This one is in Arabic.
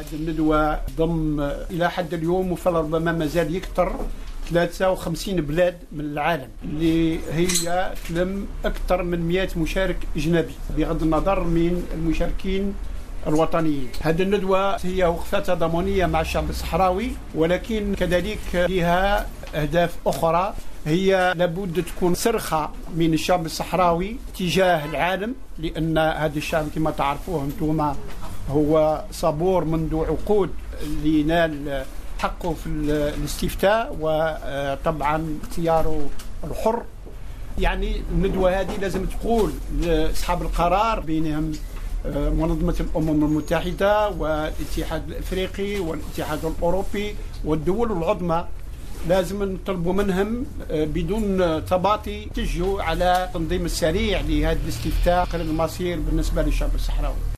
هذه الندوة ضم إلى حد اليوم وربما ما زال يكثر 53 بلاد من العالم اللي هي تلم أكثر من 100 مشارك أجنبي بغض النظر من المشاركين الوطنيين. هذه الندوة هي وقفة تضامنية مع الشعب الصحراوي، ولكن كذلك لها أهداف أخرى. هي لابد تكون صرخة من الشعب الصحراوي تجاه العالم، لأن هذا الشعب كما تعرفوه أنتم هو صبور منذ عقود لينال حقه في الاستفتاء وطبعا اختياره الحر. يعني الندوة هذه لازم تقول لأصحاب القرار بينهم منظمة الأمم المتحدة والاتحاد الأفريقي والاتحاد الأوروبي والدول العظمى، لازم نطلبوا منهم بدون تباطي يتجهوا على تنظيم السريع لهذا الاستفتاء المصير بالنسبة للشعب الصحراوي.